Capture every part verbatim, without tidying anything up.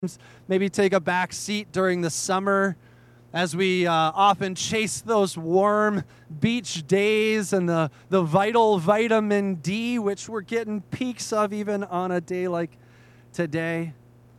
maybe take a back seat during the summer as we uh, often chase those warm beach days and the, the vital vitamin D, which we're getting peaks of even on a day like today.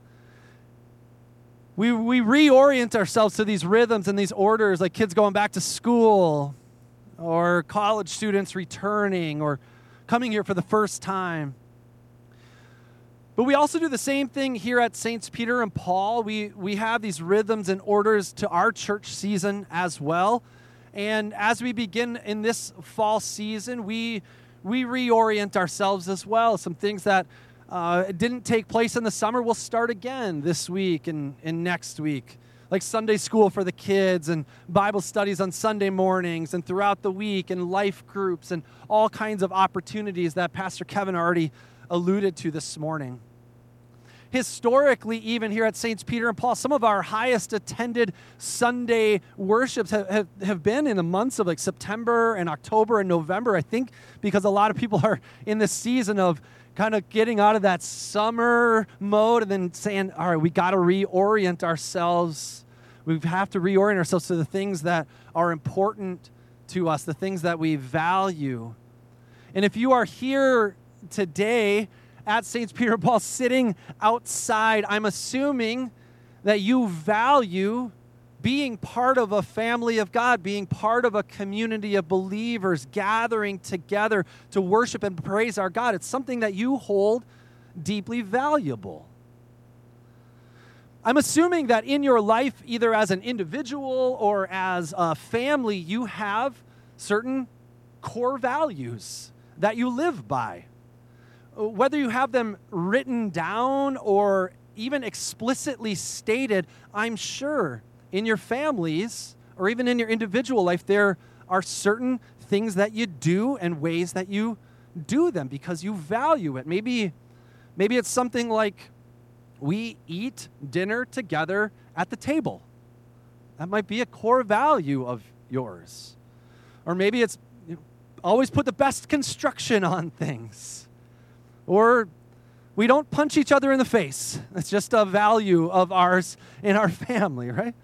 We, we reorient ourselves to these rhythms and these orders, like kids going back to school or college students returning or coming here for the first time. But we also do the same thing here at Saints Peter and Paul. We we have these rhythms and orders to our church season as well. And as we begin in this fall season, we we reorient ourselves as well. Some things that uh, didn't take place in the summer will start again this week and, and next week. Like Sunday school for the kids and Bible studies on Sunday mornings and throughout the week and life groups and all kinds of opportunities that Pastor Kevin already alluded to this morning. Historically, even here at Saints Peter and Paul, some of our highest attended Sunday worships have, have, have been in the months of like September and October and November, I think, because a lot of people are in this season of kind of getting out of that summer mode and then saying, all right, we got to reorient ourselves. We have to reorient ourselves to the things that are important to us, the things that we value. And if you are here today at Saints Peter and Paul sitting outside, I'm assuming that you value being part of a family of God, being part of a community of believers gathering together to worship and praise our God. It's something that you hold deeply valuable. I'm assuming that in your life, either as an individual or as a family, you have certain core values that you live by. Whether you have them written down or even explicitly stated, I'm sure in your families or even in your individual life, there are certain things that you do and ways that you do them because you value it. Maybe, maybe it's something like we eat dinner together at the table. That might be a core value of yours. Or maybe it's you know, always put the best construction on things. Or we don't punch each other in the face. That's just a value of ours in our family, right?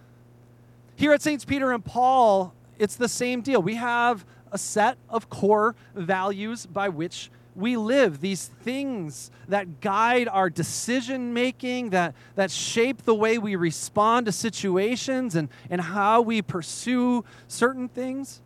Here at Saints Peter and Paul, it's the same deal. We have a set of core values by which we live, these things that guide our decision-making, that, that shape the way we respond to situations and, and how we pursue certain things.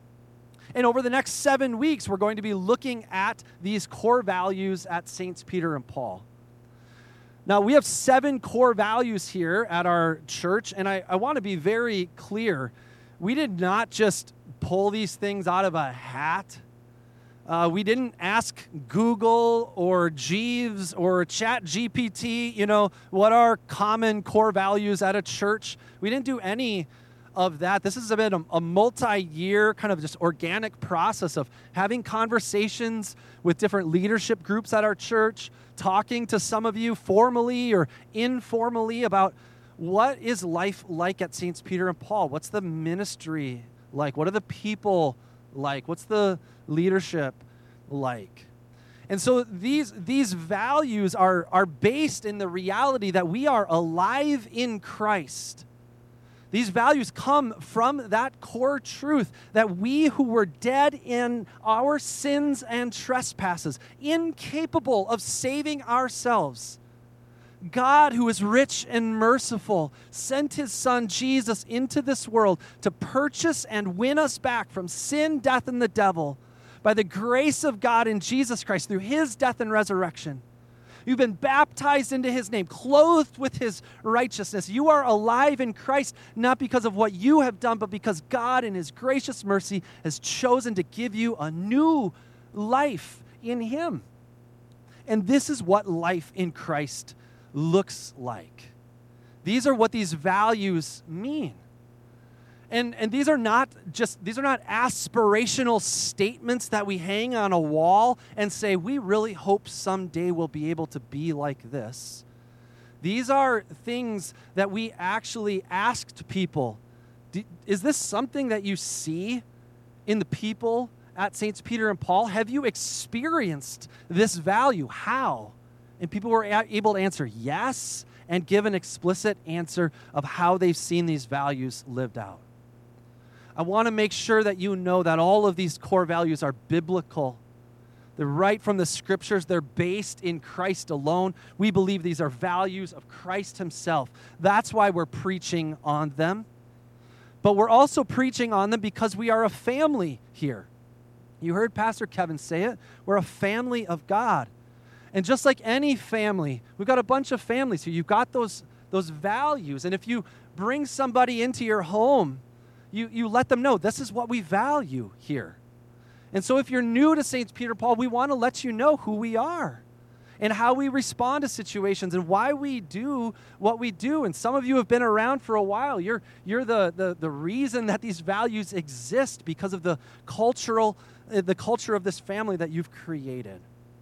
And over the next seven weeks, we're going to be looking at these core values at Saints Peter and Paul. Now, we have seven core values here at our church, and I, I want to be very clear. We did not just pull these things out of a hat. Uh, we didn't ask Google or Jeeves or Chat G P T, you know, what are common core values at a church. We didn't do any of that. This has been a, a multi-year kind of just organic process of having conversations with different leadership groups at our church, talking to some of you formally or informally about what is life like at Saints Peter and Paul? What's the ministry like? What are the people like? What's the leadership like? And so these, these values are, are based in the reality that we are alive in Christ. These values come from that core truth that we who were dead in our sins and trespasses, incapable of saving ourselves, God, who is rich and merciful, sent his Son Jesus into this world to purchase and win us back from sin, death, and the devil by the grace of God in Jesus Christ through his death and resurrection. You've been baptized into his name, clothed with his righteousness. You are alive in Christ, not because of what you have done, but because God in his gracious mercy has chosen to give you a new life in him. And this is what life in Christ looks like. These are what these values mean. And, and these are not just, these are not aspirational statements that we hang on a wall and say, we really hope someday we'll be able to be like this. These are things that we actually asked people. Is this something that you see in the people at Saints Peter and Paul? Have you experienced this value? How? And people were able to answer yes and give an explicit answer of how they've seen these values lived out. I want to make sure that you know that all of these core values are biblical. They're right from the scriptures. They're based in Christ alone. We believe these are values of Christ himself. That's why we're preaching on them. But we're also preaching on them because we are a family here. You heard Pastor Kevin say it. We're a family of God. And just like any family, we've got a bunch of families here. You've got those, those values. And if you bring somebody into your home, you, you let them know this is what we value here. And so if you're new to Saint Peter Paul, we want to let you know who we are and how we respond to situations and why we do what we do. And some of you have been around for a while. You're, you're the, the, the reason that these values exist because of the cultural, uh, the culture of this family that you've created.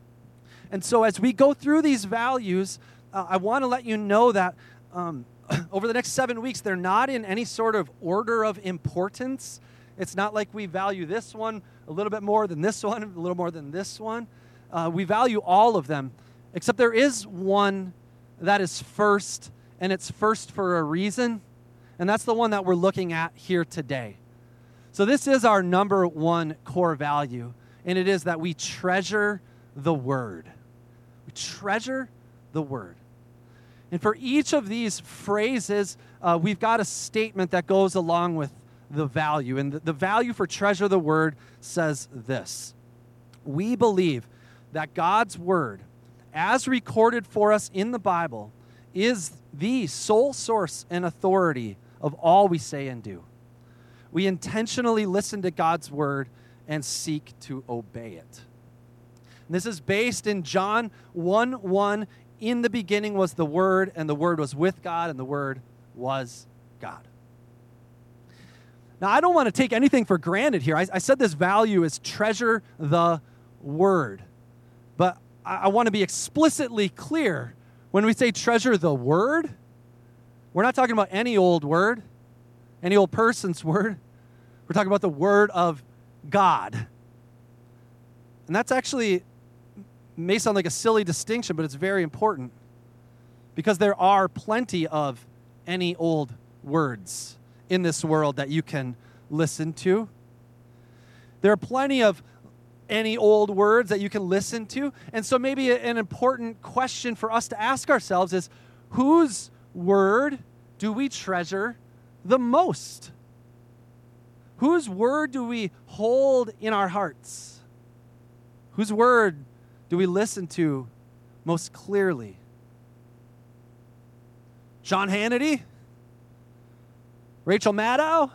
And so as we go through these values, uh, I want to let you know that um, over the next seven weeks, they're not in any sort of order of importance. It's not like we value this one a little bit more than this one, a little more than this one. Uh, we value all of them, except there is one that is first, and it's first for a reason, and that's the one that we're looking at here today. So this is our number one core value, and it is that we treasure the Word. We treasure the Word. And for each of these phrases, uh, we've got a statement that goes along with the value. And the, the value for treasure the Word says this: we believe that God's Word, as recorded for us in the Bible, is the sole source and authority of all we say and do. We intentionally listen to God's Word and seek to obey it. And this is based in John one one. In the beginning was the Word, and the Word was with God, and the Word was God. Now, I don't want to take anything for granted here. I, I said this value is treasure the Word. But I, I want to be explicitly clear. When we say treasure the Word, we're not talking about any old word, any old person's word. We're talking about the Word of God. And that's actually may sound like a silly distinction, but it's very important because there are plenty of any old words in this world that you can listen to. There are plenty of any old words that you can listen to. And so maybe an important question for us to ask ourselves is, whose word do we treasure the most? Whose word do we hold in our hearts? Whose word do we listen to most clearly? Sean Hannity? Rachel Maddow?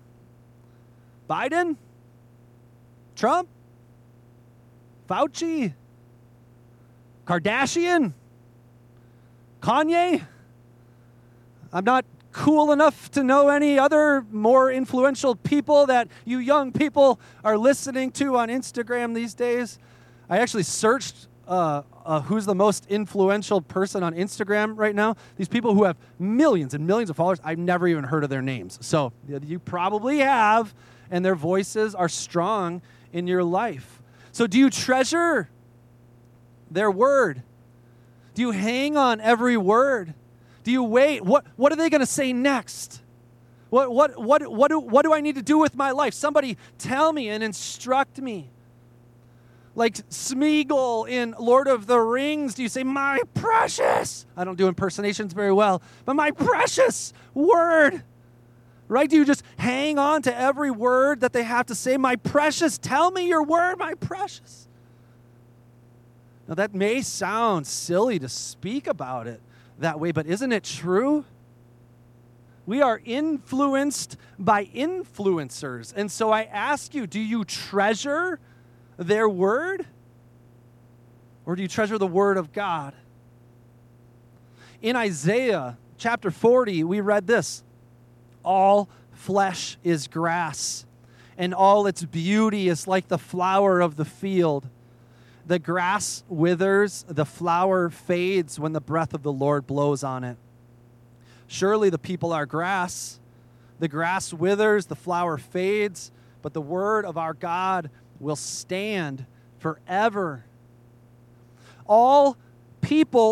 Biden? Trump? Fauci? Kardashian? Kanye? I'm not cool enough to know any other more influential people that you young people are listening to on Instagram these days. I actually searched uh, uh, who's the most influential person on Instagram right now. These people who have millions and millions of followers, I've never even heard of their names. So you probably have, and their voices are strong in your life. So do you treasure their word? Do you hang on every word? Do you wait? What, what are they going to say next? What, what, what, what, do, what do I need to do with my life? Somebody tell me and instruct me. Like Smeagol in Lord of the Rings, do you say, my precious? I don't do impersonations very well, but my precious word. Right? Do you just hang on to every word that they have to say? My precious, tell me your word, my precious. Now that may sound silly to speak about it that way, but isn't it true? We are influenced by influencers. And so I ask you, do you treasure their word? Or do you treasure the word of God? In Isaiah chapter forty, we read this: all flesh is grass, and all its beauty is like the flower of the field. The grass withers, the flower fades when the breath of the Lord blows on it. Surely the people are grass. The grass withers, the flower fades, but the word of our God will stand forever. All people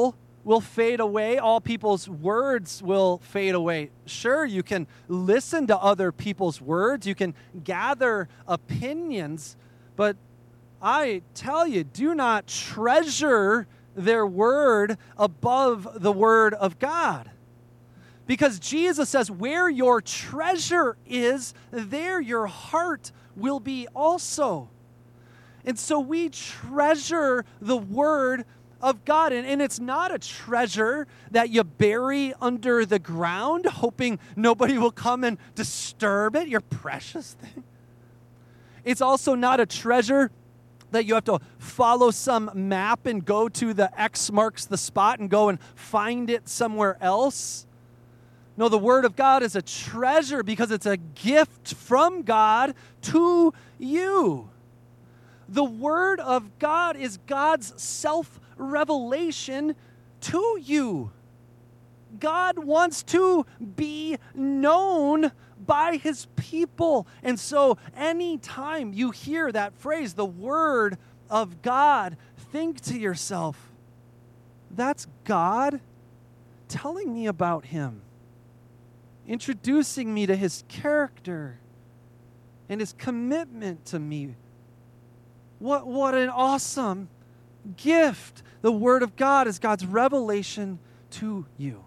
will fade away. All people's words will fade away. Sure, you can listen to other people's words. You can gather opinions. But I tell you, do not treasure their word above the word of God. Because Jesus says, where your treasure is, there your heart will be also. And so we treasure the word of God. And, and it's not a treasure that you bury under the ground, hoping nobody will come and disturb it, your precious thing. It's also not a treasure that you have to follow some map and go to the X marks the spot and go and find it somewhere else. No, the Word of God is a treasure because it's a gift from God to you. The Word of God is God's self-revelation to you. God wants to be known by His people. And so anytime you hear that phrase, the Word of God, think to yourself, that's God telling me about Him, introducing me to His character and His commitment to me. What, what an awesome gift. The Word of God is God's revelation to you.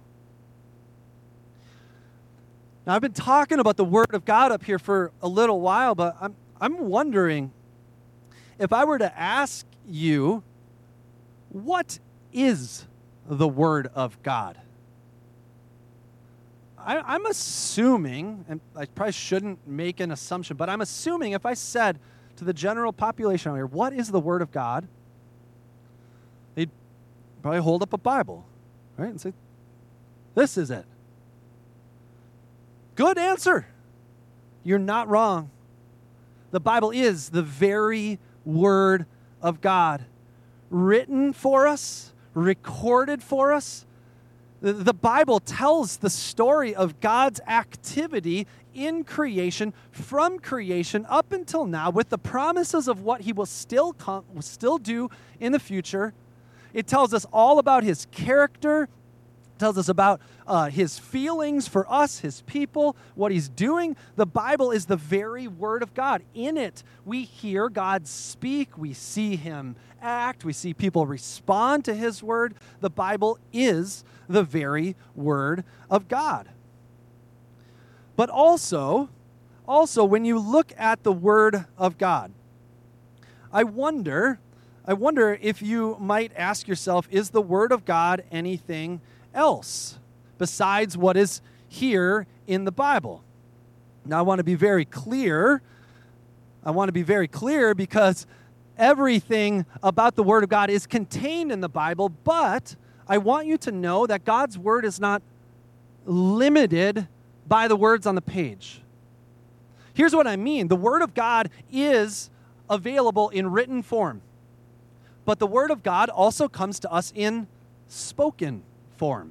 Now, I've been talking about the Word of God up here for a little while, but I'm, I'm wondering if I were to ask you, what is the Word of God? I, I'm assuming, and I probably shouldn't make an assumption, but I'm assuming if I said to the general population out here, what is the Word of God? They'd probably hold up a Bible, right, and say, this is it. Good answer. You're not wrong. The Bible is the very Word of God, written for us, recorded for us. The, the Bible tells the story of God's activity in creation, from creation up until now, with the promises of what He will still come, will still do in the future. It tells us all about His character, tells us about uh, His feelings for us, His people, what He's doing. The Bible is the very Word of God. In it, we hear God speak. We see Him act. We see people respond to His Word. The Bible is the very Word of God. But also, also when you look at the Word of God, I wonder, I wonder if you might ask yourself, is the Word of God anything else besides what is here in the Bible? Now, I want to be very clear. I want to be very clear because everything about the Word of God is contained in the Bible, but I want you to know that God's Word is not limited by the words on the page. Here's what I mean. The Word of God is available in written form, but the Word of God also comes to us in spoken form.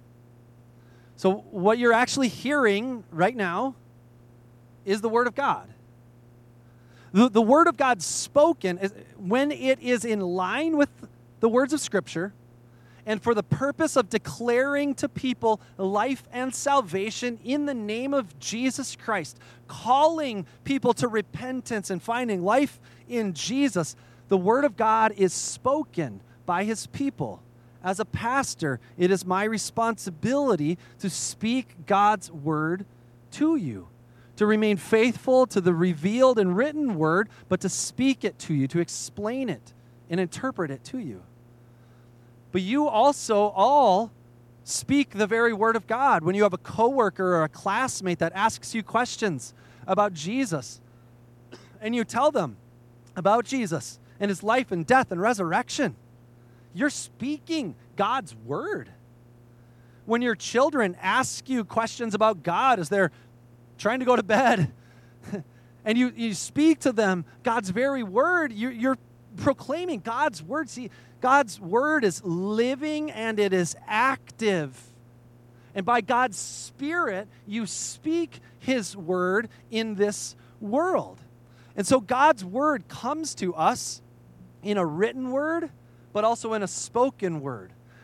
So what you're actually hearing right now is the Word of God. The, the Word of God spoken, is, when it is in line with the words of Scripture, and for the purpose of declaring to people life and salvation in the name of Jesus Christ, calling people to repentance and finding life in Jesus, the Word of God is spoken by His people. As a pastor, it is my responsibility to speak God's Word to you, to remain faithful to the revealed and written Word, but to speak it to you, to explain it and interpret it to you. But you also all speak the very Word of God. When you have a coworker or a classmate that asks you questions about Jesus, and you tell them about Jesus and His life and death and resurrection, you're speaking God's Word. When your children ask you questions about God as they're trying to go to bed, and you, you speak to them God's very Word, you're, you're proclaiming God's Word. See, God's Word is living and it is active. And by God's Spirit, you speak His Word in this world. And so God's Word comes to us in a written word, but also in a spoken word.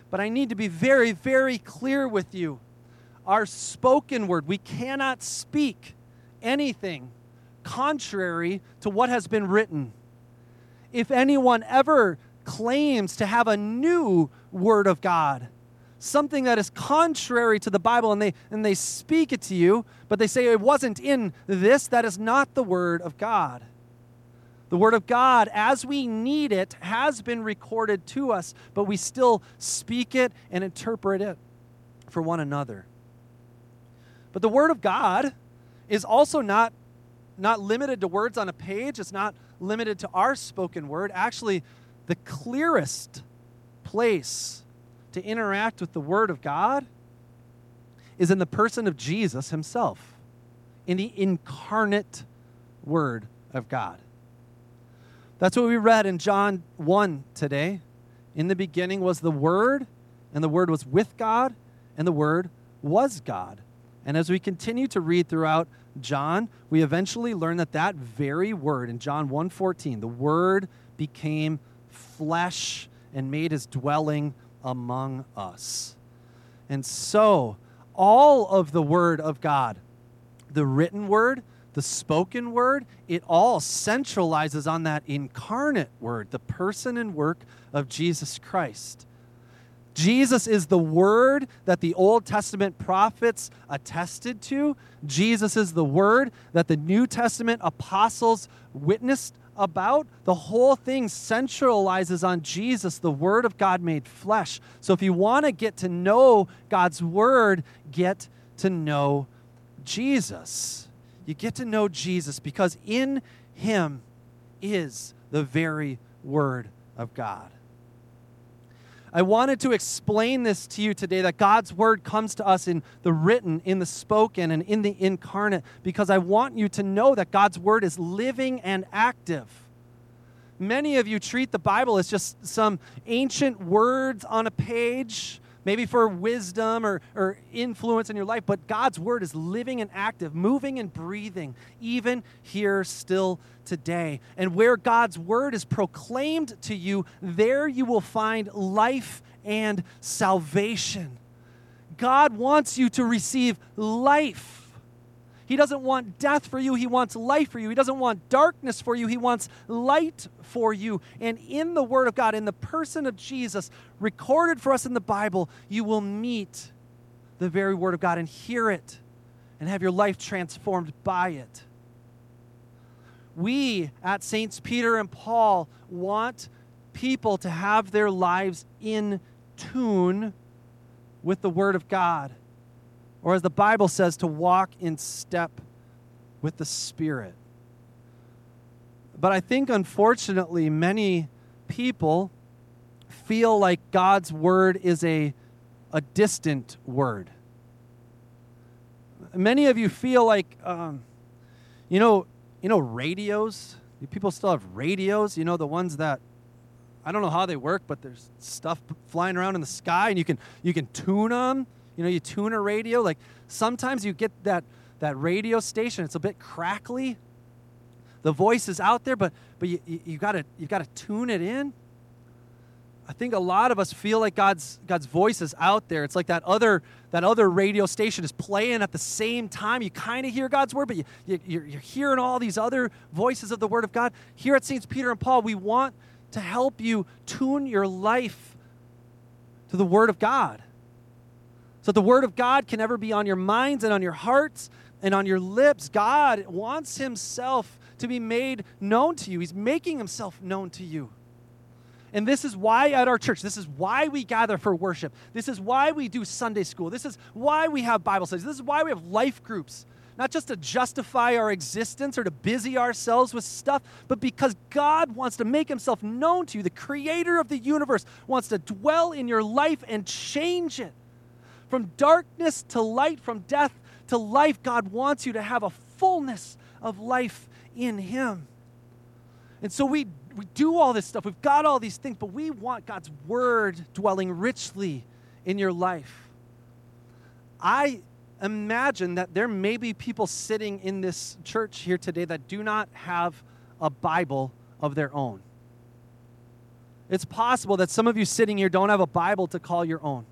But I need to be very, very clear with you. Our spoken word, we cannot speak anything contrary to what has been written. If anyone ever claims to have a new word of God, something that is contrary to the Bible, and they and they speak it to you, but they say it wasn't in this, that is not the word of God. The word of God, as we need it, has been recorded to us, but we still speak it and interpret it for one another. But the word of God is also not, not limited to words on a page. It's not limited to our spoken word. Actually, the clearest place to interact with the word of God is in the person of Jesus himself, in the incarnate word of God. That's what we read in John one today. In the beginning was the Word, and the Word was with God, and the Word was God. And as we continue to read throughout John, we eventually learn that that very word in John one fourteen, the Word became flesh and made his dwelling among us. And so, all of the Word of God, the written Word, the spoken word, it all centralizes on that incarnate word, the person and work of Jesus Christ. Jesus is the word that the Old Testament prophets attested to. Jesus is the word that the New Testament apostles witnessed about. The whole thing centralizes on Jesus, the Word of God made flesh. So if you want to get to know God's word, get to know Jesus. You get to know Jesus because in him is the very Word of God. I wanted to explain this to you today, that God's Word comes to us in the written, in the spoken, and in the incarnate, because I want you to know that God's Word is living and active. Many of you treat the Bible as just some ancient words on a page, maybe for wisdom or, or influence in your life, but God's word is living and active, moving and breathing, even here still today. And where God's word is proclaimed to you, there you will find life and salvation. God wants you to receive life. He doesn't want death for you. He wants life for you. He doesn't want darkness for you. He wants light for you. And in the Word of God, in the person of Jesus, recorded for us in the Bible, you will meet the very Word of God and hear it and have your life transformed by it. We at Saints Peter and Paul want people to have their lives in tune with the Word of God. Or as the Bible says, to walk in step with the Spirit. But I think, unfortunately, many people feel like God's word is a, a distant word. Many of you feel like, um, you know, you know, radios. Do people still have radios? You know, the ones that, I don't know how they work, but there's stuff flying around in the sky, and you can you can tune them. You know, you tune a radio. Like sometimes you get that that radio station. It's a bit crackly. The voice is out there, but but you you, you gotta you gotta tune it in. I think a lot of us feel like God's God's voice is out there. It's like that other that other radio station is playing at the same time. You kind of hear God's word, but you, you you're, you're hearing all these other voices of the Word of God. Here at Saints Peter and Paul, we want to help you tune your life to the Word of God. So the Word of God can never be on your minds and on your hearts and on your lips. God wants himself to be made known to you. He's making himself known to you. And this is why at our church, this is why we gather for worship. This is why we do Sunday school. This is why we have Bible studies. This is why we have life groups. Not just to justify our existence or to busy ourselves with stuff, but because God wants to make himself known to you. The creator of the universe wants to dwell in your life and change it. From darkness to light, from death to life, God wants you to have a fullness of life in him. And so we, we do all this stuff. We've got all these things, but we want God's word dwelling richly in your life. I imagine that there may be people sitting in this church here today that do not have a Bible of their own. It's possible that some of you sitting here don't have a Bible to call your own.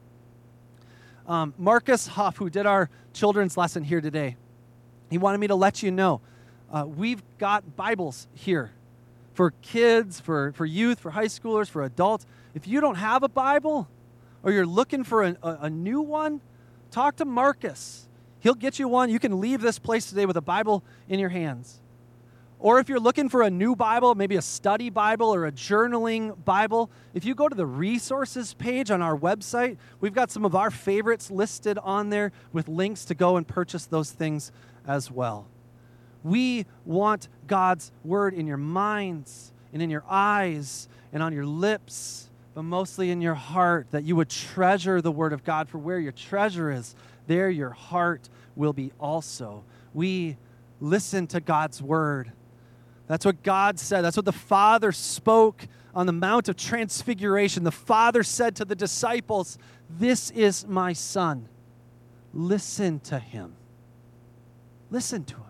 Um, Marcus Huff, who did our children's lesson here today, he wanted me to let you know uh, we've got Bibles here for kids, for, for youth, for high schoolers, for adults. If you don't have a Bible or you're looking for a, a, a new one, talk to Marcus. He'll get you one. You can leave this place today with a Bible in your hands. Or if you're looking for a new Bible, maybe a study Bible or a journaling Bible, if you go to the resources page on our website, we've got some of our favorites listed on there with links to go and purchase those things as well. We want God's word in your minds and in your eyes and on your lips, but mostly in your heart, that you would treasure the word of God, for where your treasure is, there your heart will be also. We listen to God's word. That's what God said. That's what the Father spoke on the Mount of Transfiguration. The Father said to the disciples, "This is my Son. Listen to him." Listen to him.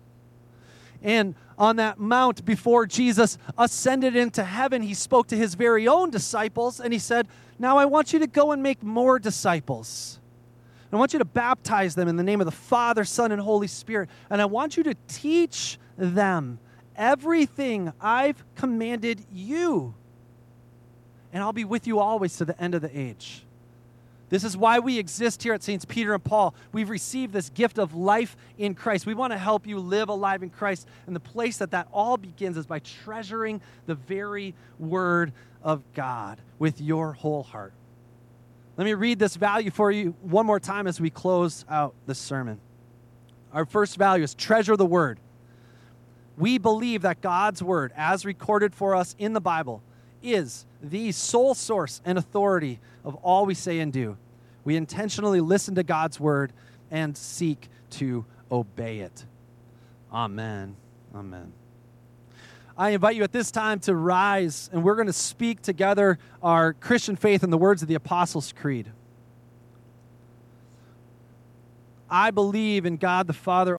And on that mount, before Jesus ascended into heaven, he spoke to his very own disciples, and he said, "Now I want you to go and make more disciples. I want you to baptize them in the name of the Father, Son, and Holy Spirit. And I want you to teach them everything I've commanded you. And I'll be with you always to the end of the age." This is why we exist here at Saints Peter and Paul. We've received this gift of life in Christ. We want to help you live alive in Christ. And the place that that all begins is by treasuring the very word of God with your whole heart. Let me read this value for you one more time as we close out this sermon. Our first value is treasure the word. We believe that God's word, as recorded for us in the Bible, is the sole source and authority of all we say and do. We intentionally listen to God's word and seek to obey it. Amen. Amen. I invite you at this time to rise, and we're going to speak together our Christian faith in the words of the Apostles' Creed. I believe in God the Father